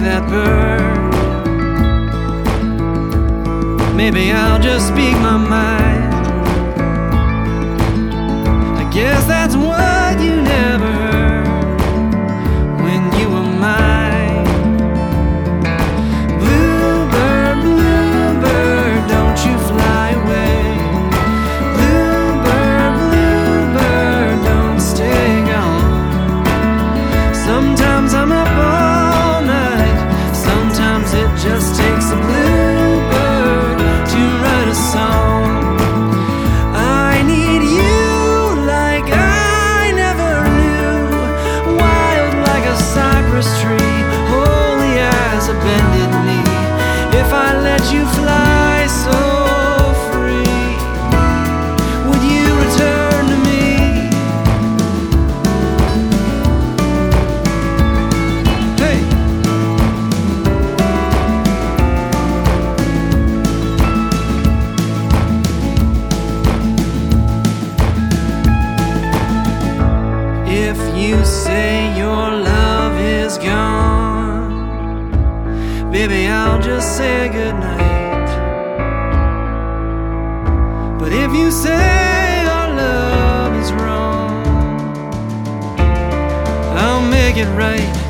that bird. Maybe I'll just speak my mind. I guess that's what you never heard when you were mine. Bluebird, bluebird, don't you fly away. Bluebird, bluebird, don't stay gone. Sometimes I'm up all night, sometimes it just takes a bluebird to write a song. I need you like I never knew, wild like a cypress tree, holy as a bended knee. If I let you fly so free, would you return to me? Hey! If you say your love is gone, baby, I'll just say goodnight. But if you say our love is wrong, I'll make it right.